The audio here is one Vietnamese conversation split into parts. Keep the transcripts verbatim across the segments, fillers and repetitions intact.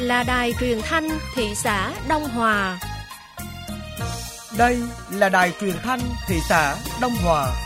là đài truyền thanh thị xã Đông Hòa. Đây là đài truyền thanh thị xã Đông Hòa.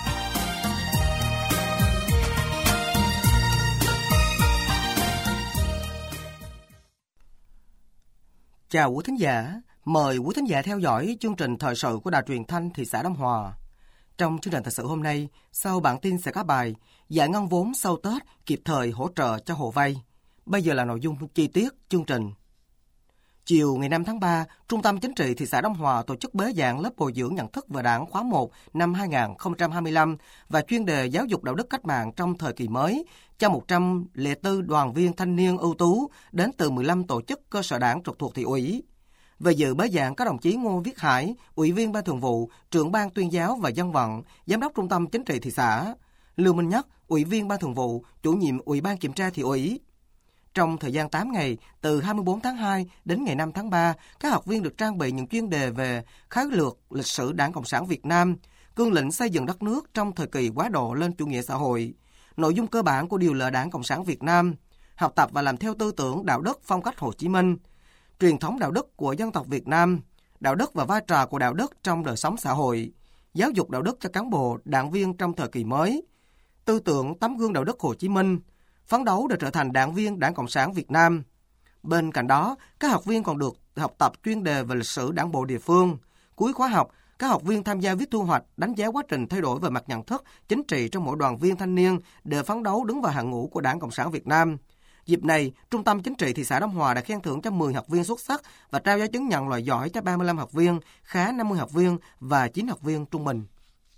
Chào quý thính giả, mời quý thính giả theo dõi chương trình thời sự của đài truyền thanh thị xã Đông Hòa. Trong chương trình thời sự hôm nay, sau bản tin sẽ có bài giải ngân vốn sau Tết kịp thời hỗ trợ cho hộ vay. Bây giờ là nội dung chi tiết chương trình. Chiều ngày năm tháng ba, Trung tâm Chính trị thị xã Đông Hòa tổ chức bế giảng lớp bồi dưỡng nhận thức về Đảng khóa một năm hai không hai lăm và chuyên đề giáo dục đạo đức cách mạng trong thời kỳ mới cho một trăm lẻ bốn đoàn viên thanh niên ưu tú đến từ mười lăm tổ chức cơ sở Đảng trực thuộc thị ủy. Về dự bế giảng có đồng chí Ngô Viết Hải, Ủy viên Ban Thường vụ, Trưởng ban Tuyên giáo và Dân vận, Giám đốc Trung tâm Chính trị thị xã, Lưu Minh Nhất, Ủy viên Ban Thường vụ, Chủ nhiệm Ủy ban Kiểm tra thị ủy. Trong thời gian tám ngày, từ hai mươi tư tháng hai đến ngày năm tháng ba, các học viên được trang bị những chuyên đề về khái lược lịch sử Đảng Cộng sản Việt Nam, cương lĩnh xây dựng đất nước trong thời kỳ quá độ lên chủ nghĩa xã hội, nội dung cơ bản của điều lệ Đảng Cộng sản Việt Nam, học tập và làm theo tư tưởng đạo đức phong cách Hồ Chí Minh, truyền thống đạo đức của dân tộc Việt Nam, đạo đức và vai trò của đạo đức trong đời sống xã hội, giáo dục đạo đức cho cán bộ, đảng viên trong thời kỳ mới, tư tưởng tấm gương đạo đức Hồ Chí Minh, phấn đấu để trở thành đảng viên Đảng Cộng sản Việt Nam. Bên cạnh đó, các học viên còn được học tập chuyên đề về lịch sử đảng bộ địa phương. Cuối khóa học, các học viên tham gia viết thu hoạch, đánh giá quá trình thay đổi về mặt nhận thức, chính trị trong mỗi đoàn viên thanh niên để phấn đấu đứng vào hàng ngũ của Đảng Cộng sản Việt Nam. Dịp này, Trung tâm Chính trị thị xã Đông Hòa đã khen thưởng cho mười học viên xuất sắc và trao giấy chứng nhận loại giỏi cho ba mươi lăm học viên, khá năm mươi học viên và chín học viên trung bình.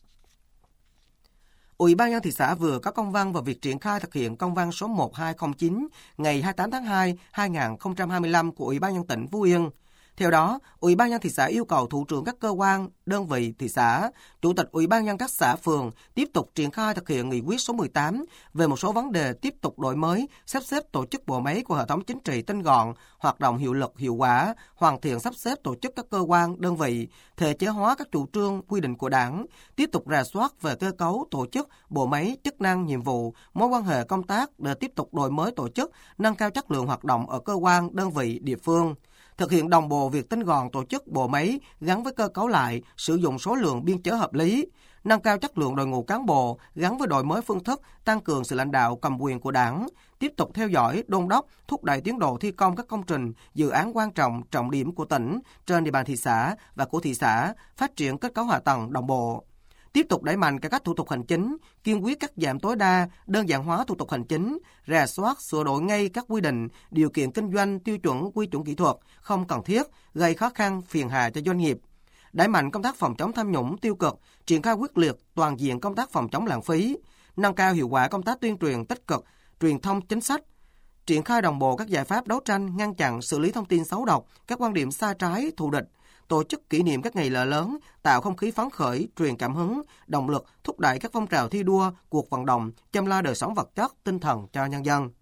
Ủy ban nhân dân thị xã vừa có công văn về việc triển khai thực hiện công văn số một hai không chín ngày hai mươi tám tháng hai năm hai không hai lăm của Ủy ban nhân dân tỉnh Phú Yên. Theo đó, Ủy ban nhân dân thị xã yêu cầu thủ trưởng các cơ quan, đơn vị thị xã, chủ tịch Ủy ban nhân dân các xã phường tiếp tục triển khai thực hiện nghị quyết số mười tám về một số vấn đề tiếp tục đổi mới, sắp xếp tổ chức bộ máy của hệ thống chính trị tinh gọn, hoạt động hiệu lực hiệu quả, hoàn thiện sắp xếp tổ chức các cơ quan, đơn vị, thể chế hóa các chủ trương, quy định của Đảng, tiếp tục rà soát về cơ cấu tổ chức, bộ máy, chức năng, nhiệm vụ, mối quan hệ công tác để tiếp tục đổi mới tổ chức, nâng cao chất lượng hoạt động ở cơ quan, đơn vị, địa phương. Thực hiện đồng bộ việc tinh gọn tổ chức bộ máy gắn với cơ cấu lại, sử dụng số lượng biên chế hợp lý, nâng cao chất lượng đội ngũ cán bộ gắn với đổi mới phương thức, tăng cường sự lãnh đạo cầm quyền của Đảng, tiếp tục theo dõi, đôn đốc, thúc đẩy tiến độ thi công các công trình, dự án quan trọng, trọng điểm của tỉnh trên địa bàn thị xã và của thị xã, phát triển kết cấu hạ tầng đồng bộ. Tiếp tục đẩy mạnh cải cách thủ tục hành chính, kiên quyết cắt giảm tối đa, đơn giản hóa thủ tục hành chính, rà soát, sửa đổi ngay các quy định, điều kiện kinh doanh, tiêu chuẩn, quy chuẩn kỹ thuật không cần thiết, gây khó khăn, phiền hà cho doanh nghiệp. Đẩy mạnh công tác phòng chống tham nhũng tiêu cực, triển khai quyết liệt toàn diện công tác phòng chống lãng phí, nâng cao hiệu quả công tác tuyên truyền tích cực, truyền thông chính sách, triển khai đồng bộ các giải pháp đấu tranh, ngăn chặn, xử lý thông tin xấu độc, các quan điểm sai trái, thù địch, tổ chức kỷ niệm các ngày lễ lớn, tạo không khí phấn khởi, truyền cảm hứng, động lực, thúc đẩy các phong trào thi đua, cuộc vận động, chăm lo đời sống vật chất, tinh thần cho nhân dân.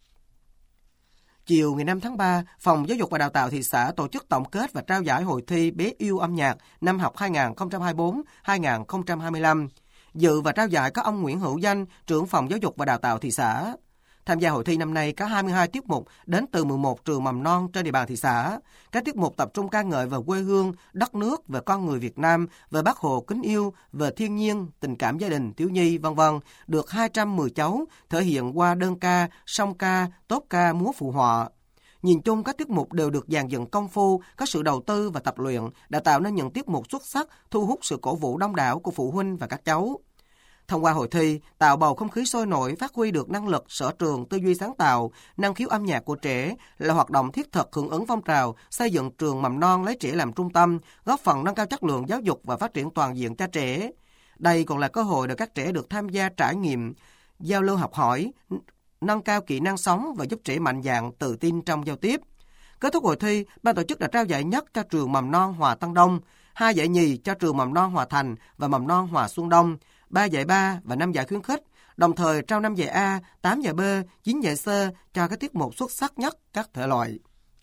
Chiều ngày năm tháng ba, Phòng Giáo dục và Đào tạo thị xã tổ chức tổng kết và trao giải hội thi Bé yêu âm nhạc năm học hai không hai tư hai không hai lăm. Dự và trao giải có ông Nguyễn Hữu Danh, trưởng Phòng Giáo dục và Đào tạo thị xã. Tham gia hội thi năm nay có hai mươi hai tiết mục đến từ mười một trường mầm non trên địa bàn thị xã. Các tiết mục tập trung ca ngợi về quê hương, đất nước, về con người Việt Nam, về Bác Hồ kính yêu, về thiên nhiên, tình cảm gia đình, thiếu nhi, vân vân được hai trăm mười cháu thể hiện qua đơn ca, song ca, tốp ca, múa phụ họa. Nhìn chung các tiết mục đều được dàn dựng công phu, có sự đầu tư và tập luyện đã tạo nên những tiết mục xuất sắc, thu hút sự cổ vũ đông đảo của phụ huynh và các cháu. Thông qua hội thi, tạo bầu không khí sôi nổi, phát huy được năng lực, sở trường, tư duy sáng tạo, năng khiếu âm nhạc của trẻ là hoạt động thiết thực hưởng ứng phong trào xây dựng trường mầm non lấy trẻ làm trung tâm, góp phần nâng cao chất lượng giáo dục và phát triển toàn diện cho trẻ. Đây còn là cơ hội để các trẻ được tham gia trải nghiệm, giao lưu học hỏi, nâng cao kỹ năng sống và giúp trẻ mạnh dạn, tự tin trong giao tiếp. Kết thúc hội thi, ban tổ chức đã trao giải nhất cho trường mầm non Hòa Tân Đông, hai giải nhì cho trường mầm non Hòa Thành và mầm non Hòa Xuân Đông, ba giải ba và năm giải khuyến khích, đồng thời trao năm giải A, tám giải B, chín giải C cho các tiết mục xuất sắc nhất các thể loại.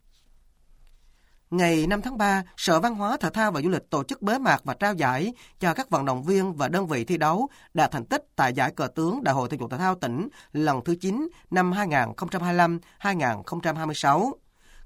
Ngày năm tháng ba, Sở Văn hóa, Thể thao và Du lịch tổ chức bế mạc và trao giải cho các vận động viên và đơn vị thi đấu đạt thành tích tại giải cờ tướng Đại hội Thể dục Thể thao tỉnh lần thứ chín năm hai không hai lăm hai không hai sáu.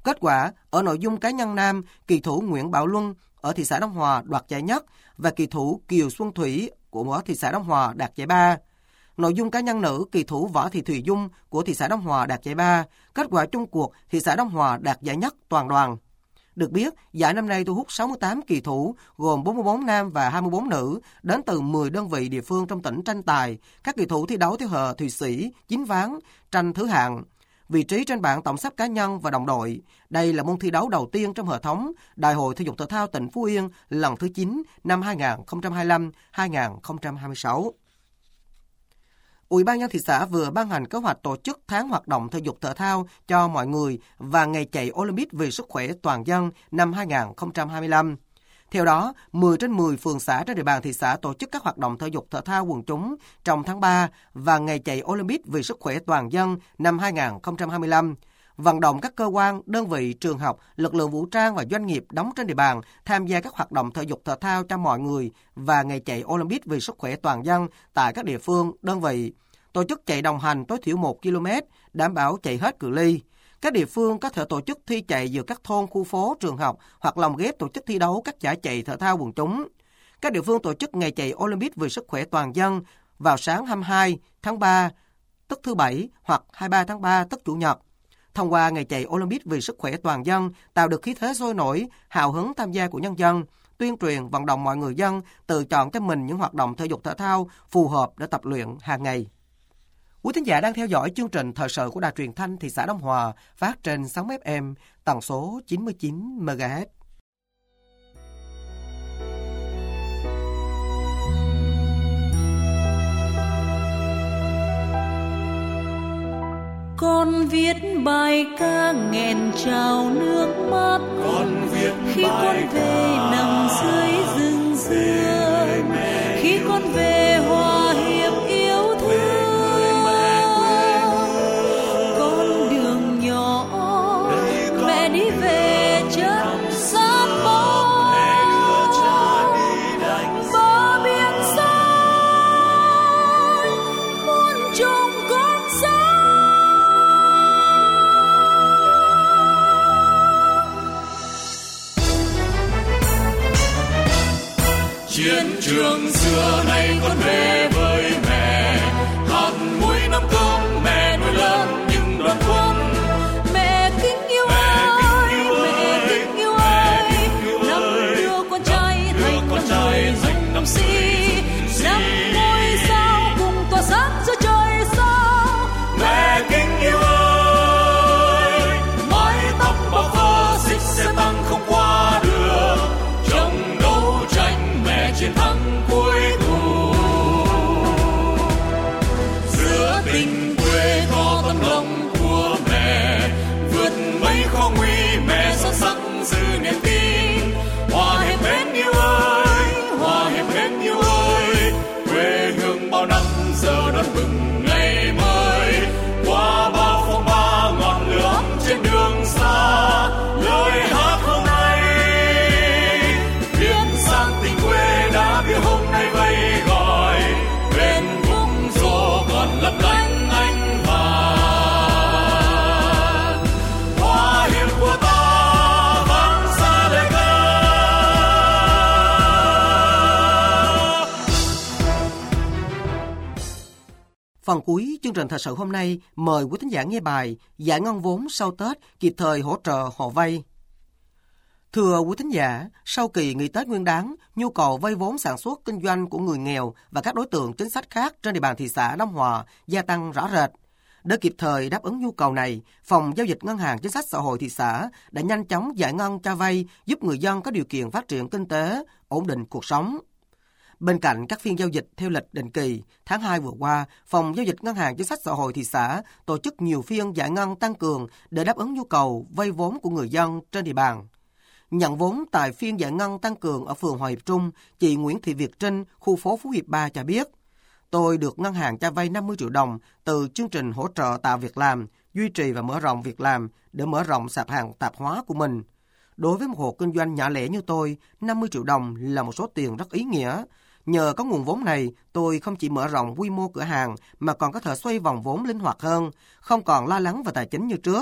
Kết quả, ở nội dung cá nhân nam, kỳ thủ Nguyễn Bảo Luân ở thị xã Đông Hòa đoạt giải nhất và kỳ thủ Kiều Xuân Thủy của thị xã Đông Hòa đạt giải ba. Nội dung cá nhân nữ, kỳ thủ Võ Thị Thùy Dung của thị xã Đông Hòa đạt giải ba. Kết quả chung cuộc, thị xã Đông Hòa đạt giải nhất toàn đoàn. Được biết, giải năm nay thu hút sáu mươi tám kỳ thủ, gồm bốn mươi bốn nam và hai mươi bốn nữ, đến từ mười đơn vị địa phương trong tỉnh tranh tài. Các kỳ thủ thi đấu theo hờ Thụy Sĩ, chín ván, tranh thứ hạng. Vị trí trên bảng tổng sắp cá nhân và đồng đội. Đây là môn thi đấu đầu tiên trong hệ thống Đại hội Thể dục Thể thao tỉnh Phú Yên lần thứ chín năm hai không hai lăm đến hai không hai sáu. Ủy ban nhân dân thị xã vừa ban hành kế hoạch tổ chức tháng hoạt động thể dục thể thao cho mọi người và ngày chạy Olympic vì sức khỏe toàn dân năm hai không hai lăm. Theo đó, mười trên mười phường xã trên địa bàn thị xã tổ chức các hoạt động thể dục thể thao quần chúng trong tháng ba và ngày chạy Olympic vì sức khỏe toàn dân năm hai không hai lăm. Vận động các cơ quan, đơn vị, trường học, lực lượng vũ trang và doanh nghiệp đóng trên địa bàn tham gia các hoạt động thể dục thể thao cho mọi người và ngày chạy Olympic vì sức khỏe toàn dân tại các địa phương, đơn vị. Tổ chức chạy đồng hành tối thiểu một ki lô mét, đảm bảo chạy hết cự ly. Các địa phương có thể tổ chức thi chạy giữa các thôn, khu phố, trường học hoặc lồng ghép tổ chức thi đấu các giải chạy thể thao quần chúng. Các địa phương tổ chức ngày chạy Olympic vì sức khỏe toàn dân vào sáng hai mươi hai tháng ba, tức thứ Bảy, hoặc hai mươi ba tháng ba, tức Chủ nhật. Thông qua ngày chạy Olympic vì sức khỏe toàn dân, tạo được khí thế sôi nổi, hào hứng tham gia của nhân dân, tuyên truyền vận động mọi người dân tự chọn cho mình những hoạt động thể dục thể thao phù hợp để tập luyện hàng ngày. Quý thính giả đang theo dõi chương trình thời sự của Đài Truyền thanh thị xã Đông Hòa phát trên sóng ép em tần số chín mươi chín mê ga héc. Con viết bài ca nghẹn trào nước mắt, con viết khi con về nằm dưới rừng dưa, khi con về hòa hiệp yêu thương, con đường nhỏ mẹ đi về chân xa bóng, bờ biển xa muôn trùng con sóng. Chiến trường xưa nay con về với mẹ, hạt muối năm cơm mẹ nuôi lớn những đoàn quân. Mẹ kính yêu ơi, mẹ kính yêu ơi, năm đưa con trai thành năm người dũng năm sĩ, năm ngôi sao cùng tỏa sáng giữa trời sao. Mẹ kính yêu ơi, mái tóc bao phơ xích xe tăng không qua được, trong đấu tranh mẹ chiến thắng cuối cùng. Giữa tình quê có tấm lòng của mẹ, vượt mấy khó nguy mẹ son sắc giữ niềm tin. Hòa hiệp mến yêu ơi, hòa hiệp mến yêu ơi, quê hương bao năm giờ đón mừng ngày mới. Qua bao phong ba ngọn lửa ấm trên đường xa, lời hát hôm nay biến sang tình quê đã biết hôm nay vây gọi. Bên vùng rô còn lấp lánh ánh vàng, hòa hiệp của ta vang xa lời ca. Phần cuối chương trình thời sự hôm nay mời quý thính giả nghe bài Giải ngân vốn sau Tết kịp thời hỗ trợ hộ vay. Thưa quý thính giả, sau kỳ nghỉ Tết Nguyên đán, nhu cầu vay vốn sản xuất kinh doanh của người nghèo và các đối tượng chính sách khác trên địa bàn thị xã Đông Hòa gia tăng rõ rệt. Để kịp thời đáp ứng nhu cầu này, Phòng Giao dịch Ngân hàng Chính sách Xã hội thị xã đã nhanh chóng giải ngân cho vay giúp người dân có điều kiện phát triển kinh tế, ổn định cuộc sống. Bên cạnh các phiên giao dịch theo lịch định kỳ, tháng hai vừa qua, Phòng Giao dịch Ngân hàng Chính sách Xã hội thị xã tổ chức nhiều phiên giải ngân tăng cường để đáp ứng nhu cầu vay vốn của người dân trên địa bàn. Nhận vốn tại phiên giải ngân tăng cường ở phường Hòa Hiệp Trung, chị Nguyễn Thị Việt Trinh, khu phố Phú Hiệp ba cho biết, tôi được ngân hàng cho vay năm mươi triệu đồng từ chương trình hỗ trợ tạo việc làm, duy trì và mở rộng việc làm để mở rộng sạp hàng tạp hóa của mình. Đối với một hộ kinh doanh nhỏ lẻ như tôi, năm mươi triệu đồng là một số tiền rất ý nghĩa. Nhờ có nguồn vốn này, tôi không chỉ mở rộng quy mô cửa hàng mà còn có thể xoay vòng vốn linh hoạt hơn, không còn lo lắng về tài chính như trước.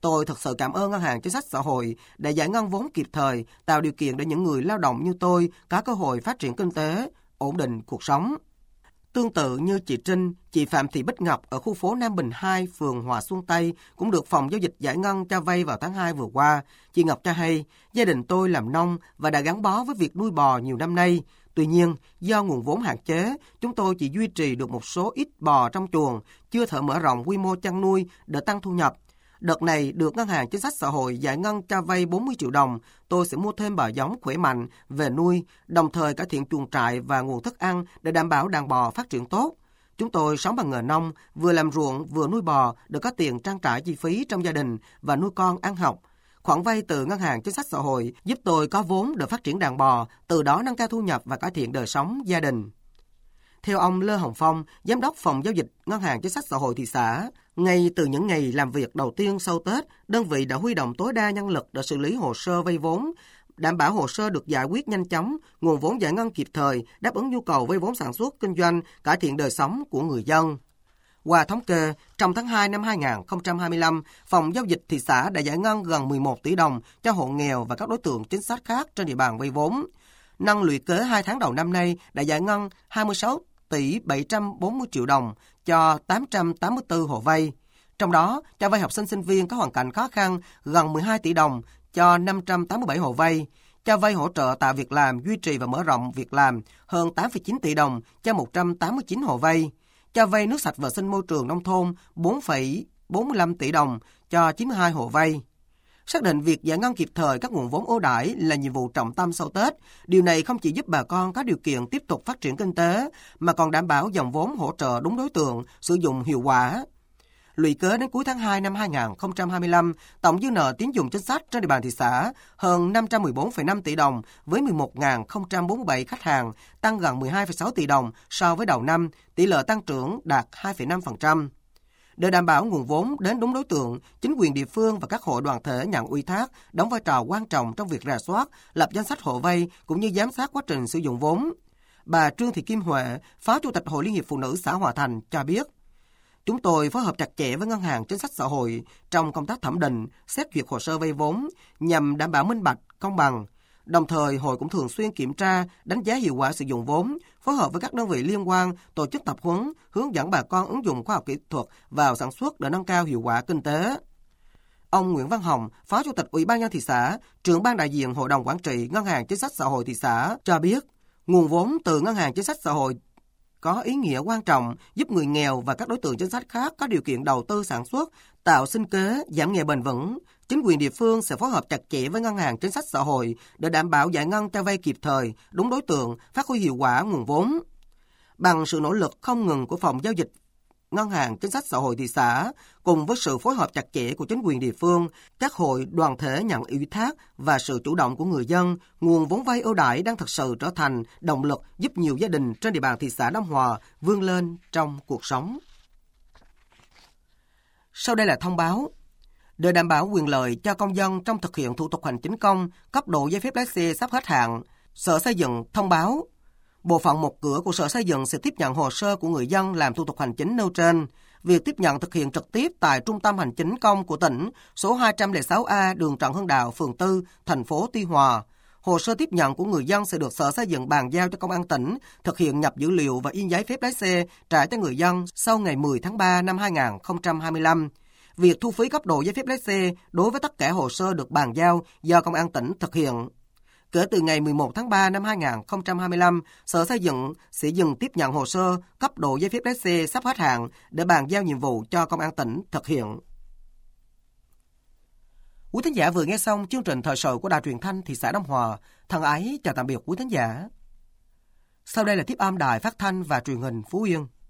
Tôi thật sự cảm ơn Ngân hàng Chính sách Xã hội đã giải ngân vốn kịp thời, tạo điều kiện để những người lao động như tôi có cơ hội phát triển kinh tế, ổn định cuộc sống. Tương tự như chị Trinh, chị Phạm Thị Bích Ngọc ở khu phố Nam Bình hai, phường Hòa Xuân Tây cũng được phòng giao dịch giải ngân cho vay vào tháng hai vừa qua. Chị Ngọc cho hay, gia đình tôi làm nông và đã gắn bó với việc nuôi bò nhiều năm nay. Tuy nhiên, do nguồn vốn hạn chế, chúng tôi chỉ duy trì được một số ít bò trong chuồng, chưa thể mở rộng quy mô chăn nuôi để tăng thu nhập. Đợt này được Ngân hàng Chính sách Xã hội giải ngân cho vay bốn mươi triệu đồng, tôi sẽ mua thêm bò giống khỏe mạnh về nuôi, đồng thời cải thiện chuồng trại và nguồn thức ăn để đảm bảo đàn bò phát triển tốt. Chúng tôi sống bằng nghề nông, vừa làm ruộng vừa nuôi bò để có tiền trang trải chi phí trong gia đình và nuôi con ăn học. Khoản vay từ Ngân hàng Chính sách Xã hội giúp tôi có vốn để phát triển đàn bò, từ đó nâng cao thu nhập và cải thiện đời sống gia đình. Theo ông Lê Hồng Phong, Giám đốc Phòng Giao dịch Ngân hàng Chính sách Xã hội thị xã, ngay từ những ngày làm việc đầu tiên sau Tết, đơn vị đã huy động tối đa nhân lực để xử lý hồ sơ vay vốn, đảm bảo hồ sơ được giải quyết nhanh chóng, nguồn vốn giải ngân kịp thời, đáp ứng nhu cầu vay vốn sản xuất, kinh doanh, cải thiện đời sống của người dân. Qua thống kê, trong tháng hai năm hai nghìn không trăm hai mươi lăm, Phòng Giao dịch thị xã đã giải ngân gần mười một tỷ đồng cho hộ nghèo và các đối tượng chính sách khác trên địa bàn vay vốn. Nâng lũy kế hai tháng đầu năm nay đã giải ngân hai mươi sáu tỷ bảy trăm bốn mươi triệu đồng cho tám trăm tám mươi tư hộ vay. Trong đó, cho vay học sinh sinh viên có hoàn cảnh khó khăn gần mười hai tỷ đồng cho năm trăm tám mươi bảy hộ vay, cho vay hỗ trợ tạo việc làm, duy trì và mở rộng việc làm hơn tám phẩy chín tỷ đồng cho một trăm tám mươi chín hộ vay, cho vay nước sạch vệ sinh môi trường nông thôn bốn phẩy bốn mươi lăm tỷ đồng cho chín mươi hai hộ vay. Xác định việc giải ngân kịp thời các nguồn vốn ưu đãi là nhiệm vụ trọng tâm sau Tết. Điều này không chỉ giúp bà con có điều kiện tiếp tục phát triển kinh tế, mà còn đảm bảo dòng vốn hỗ trợ đúng đối tượng, sử dụng hiệu quả. Lũy kế đến cuối tháng hai năm hai nghìn không trăm hai mươi lăm, tổng dư nợ tín dụng chính sách trên địa bàn thị xã hơn năm trăm mười bốn phẩy năm tỷ đồng với mười một nghìn không trăm bốn mươi bảy khách hàng, tăng gần mười hai phẩy sáu tỷ đồng so với đầu năm, tỷ lệ tăng trưởng đạt hai phẩy năm phần trăm. Để đảm bảo nguồn vốn đến đúng đối tượng, chính quyền địa phương và các hội đoàn thể nhận ủy thác đóng vai trò quan trọng trong việc rà soát, lập danh sách hộ vay cũng như giám sát quá trình sử dụng vốn. Bà Trương Thị Kim Huệ, Phó Chủ tịch Hội Liên hiệp Phụ nữ xã Hòa Thành cho biết, chúng tôi phối hợp chặt chẽ với Ngân hàng Chính sách Xã hội trong công tác thẩm định, xét duyệt hồ sơ vay vốn nhằm đảm bảo minh bạch, công bằng. Đồng thời, hội cũng thường xuyên kiểm tra, đánh giá hiệu quả sử dụng vốn, phối hợp với các đơn vị liên quan, tổ chức tập huấn, hướng dẫn bà con ứng dụng khoa học kỹ thuật vào sản xuất để nâng cao hiệu quả kinh tế. Ông Nguyễn Văn Hồng, Phó Chủ tịch Ủy ban nhân dân thị xã, trưởng ban đại diện Hội đồng Quản trị Ngân hàng Chính sách Xã hội thị xã cho biết, nguồn vốn từ Ngân hàng Chính sách Xã hội có ý nghĩa quan trọng giúp người nghèo và các đối tượng chính sách khác có điều kiện đầu tư sản xuất, tạo sinh kế, giảm nghèo bền vững. Chính quyền địa phương sẽ phối hợp chặt chẽ với Ngân hàng Chính sách Xã hội để đảm bảo giải ngân cho vay kịp thời, đúng đối tượng, phát huy hiệu quả nguồn vốn. Bằng sự nỗ lực không ngừng của Phòng Giao dịch Ngân hàng Chính sách Xã hội thị xã, cùng với sự phối hợp chặt chẽ của chính quyền địa phương, các hội đoàn thể nhận ủy thác và sự chủ động của người dân, nguồn vốn vay ưu đãi đang thực sự trở thành động lực giúp nhiều gia đình trên địa bàn thị xã Đông Hòa vươn lên trong cuộc sống. Sau đây là thông báo. Để đảm bảo quyền lợi cho công dân trong thực hiện thủ tục hành chính công, cấp độ giấy phép lái xe sắp hết hạn, Sở Xây dựng thông báo Bộ phận một cửa của Sở Xây dựng sẽ tiếp nhận hồ sơ của người dân làm thủ tục hành chính nêu trên. Việc tiếp nhận thực hiện trực tiếp tại Trung tâm Hành chính công của tỉnh, số hai trăm lẻ sáu A, đường Trần Hưng Đạo, phường tư, thành phố Tuy Hòa. Hồ sơ tiếp nhận của người dân sẽ được Sở Xây dựng bàn giao cho Công an tỉnh, thực hiện nhập dữ liệu và in giấy phép lái xe trả cho người dân sau ngày mười tháng ba năm hai nghìn không trăm hai mươi lăm. Việc thu phí cấp độ giấy phép lái xe đối với tất cả hồ sơ được bàn giao do Công an tỉnh thực hiện. Kể từ ngày mười một tháng ba năm hai nghìn không trăm hai mươi lăm, Sở Xây dựng sẽ dừng tiếp nhận hồ sơ cấp độ giấy phép lái xe sắp hết hạn để bàn giao nhiệm vụ cho Công an tỉnh thực hiện. Quý thính giả vừa nghe xong chương trình thời sự của Đài Truyền thanh thị xã Đông Hòa. Thân ái chào tạm biệt quý thính giả. Sau đây là tiếp âm Đài Phát thanh và Truyền hình Phú Yên.